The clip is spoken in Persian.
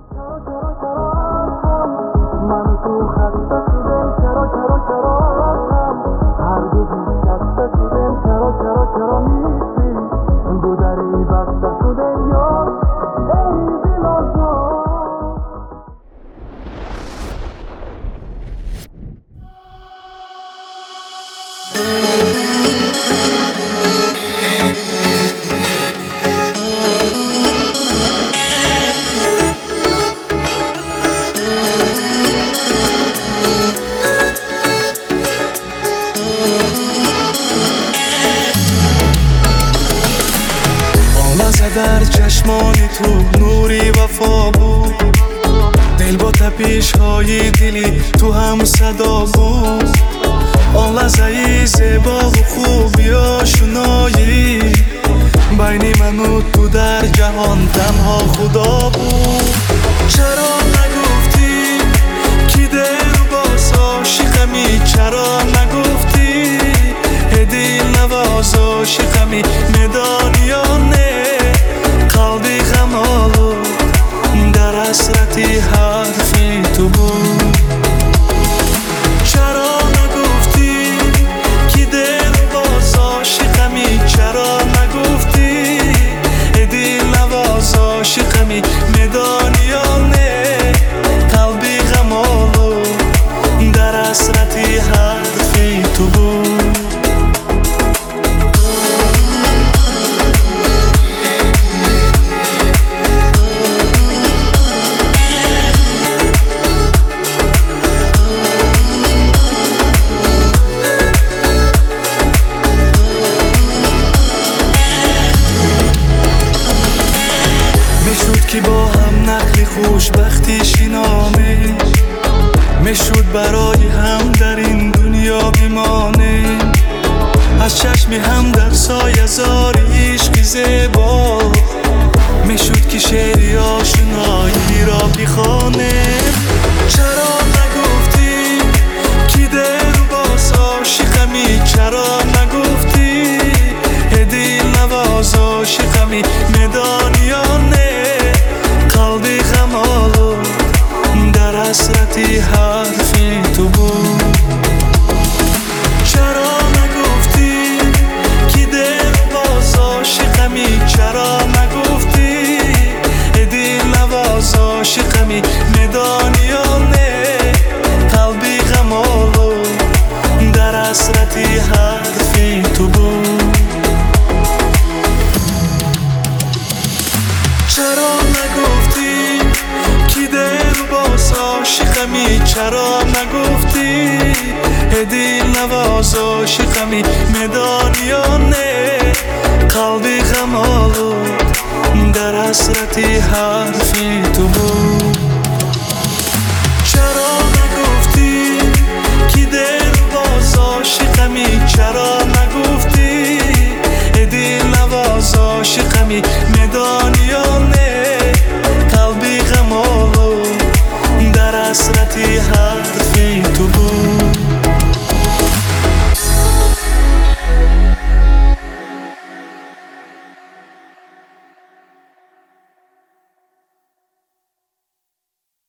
در چشمان تو نوری وفا بود، دل با تپش‌های دلی تو هم صدا بود. آن لحظه زیبا و خوبی آشنایی بین من و تو در جهان تنها خدا بود. چرا نگفتی که دل باز عاشقمی؟ چرا نگفتی دل نواز عاشقمی؟ میدانی یا نه قلبی غم آلود در حسرتی حرفی تو بود. چرا نگفتی که دل باز عاشقمی؟ چرا نگفتی دل نواز عاشقمی؟ میدانی یا نه قلبی غم آلود در حسرتی حرفی تو بود. که با هم نقل خوشبختی شنامه میشد برای هم در این دنیا بمانه. از چشم هم در سایه زار عشق زیبا میشد که شعری آشنایی را بخوانه. چرا نگفتی که دل باز عاشقمی؟ چرا نگفتی دل نواز عاشقمی؟ میدانی یا نه قلبی غم آلود در حسرتی حرفی تو بود. چرا نگفتی که دل باز عاشقمی؟ چرا نگفتی دل نواز عاشقمی؟ میدانی یا نه قلبی غم آلود در حسرتی حرفی تو بود. چرا نگفتی که دل باز عاشقمی؟ چرا نگفتی دل نواز عاشقمی؟ میدانی یا نه قلبی غم آلود در حسرتی حرفی